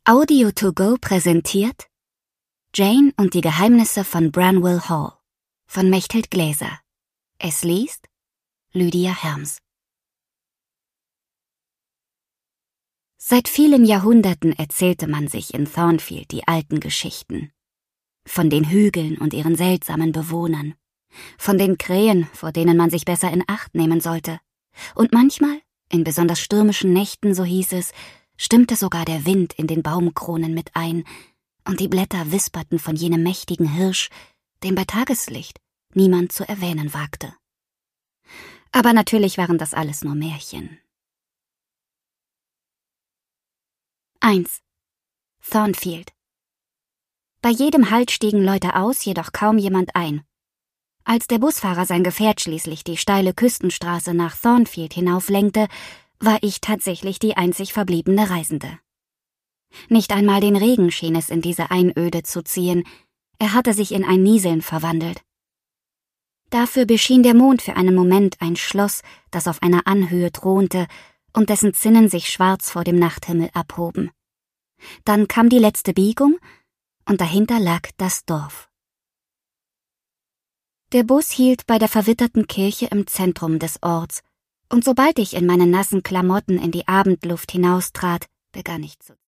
Audio2Go präsentiert Jane und die Geheimnisse von Branwell Hall von Mechthild Gläser. Es liest Lydia Herms. Seit vielen Jahrhunderten erzählte man sich in Thornfield die alten Geschichten. Von den Hügeln und ihren seltsamen Bewohnern, von den Krähen, vor denen man sich besser in Acht nehmen sollte. Und manchmal, in besonders stürmischen Nächten, so hieß es, stimmte sogar der Wind in den Baumkronen mit ein, und die Blätter wisperten von jenem mächtigen Hirsch, den bei Tageslicht niemand zu erwähnen wagte. Aber natürlich waren das alles nur Märchen. 1. Thornfield. Bei jedem Halt stiegen Leute aus, jedoch kaum jemand ein. Als der Busfahrer sein Gefährt schließlich die steile Küstenstraße nach Thornfield hinauflenkte, war ich tatsächlich die einzig verbliebene Reisende. Nicht einmal den Regen schien es in diese Einöde zu ziehen, er hatte sich in ein Nieseln verwandelt. Dafür beschien der Mond für einen Moment ein Schloss, das auf einer Anhöhe thronte und dessen Zinnen sich schwarz vor dem Nachthimmel abhoben. Dann kam die letzte Biegung, und dahinter lag das Dorf. Der Bus hielt bei der verwitterten Kirche im Zentrum des Orts, und sobald ich in meinen nassen Klamotten in die Abendluft hinaustrat, begann ich zu